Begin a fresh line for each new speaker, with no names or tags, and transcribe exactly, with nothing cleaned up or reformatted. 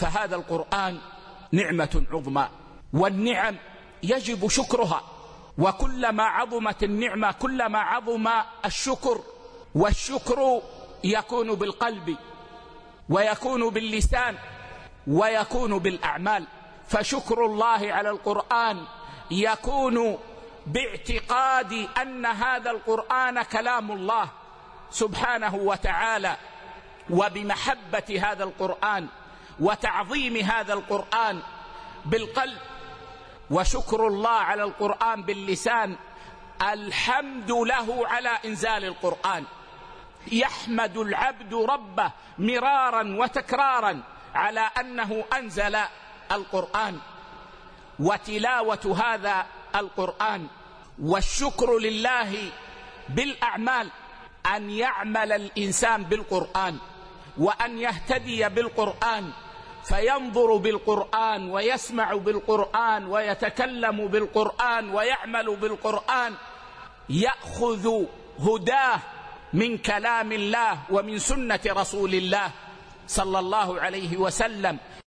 فهذا القرآن نعمة عظمى، والنعم يجب شكرها، وكلما عظمت النعمة كلما عظم الشكر، والشكر يكون بالقلب ويكون باللسان ويكون بالأعمال. فشكر الله على القرآن يكون باعتقاد أن هذا القرآن كلام الله سبحانه وتعالى، وبمحبة هذا القرآن وتعظيم هذا القرآن بالقلب. وشكر الله على القرآن باللسان الحمد له على إنزال القرآن، يحمد العبد ربه مرارا وتكرارا على أنه أنزل القرآن وتلاوة هذا القرآن. والشكر لله بالأعمال، أن يعمل الإنسان بالقرآن وأن يهتدي بالقرآن، فينظر بالقرآن ويسمع بالقرآن ويتكلم بالقرآن ويعمل بالقرآن، يأخذ هداه من كلام الله ومن سنة رسول الله صلى الله عليه وسلم،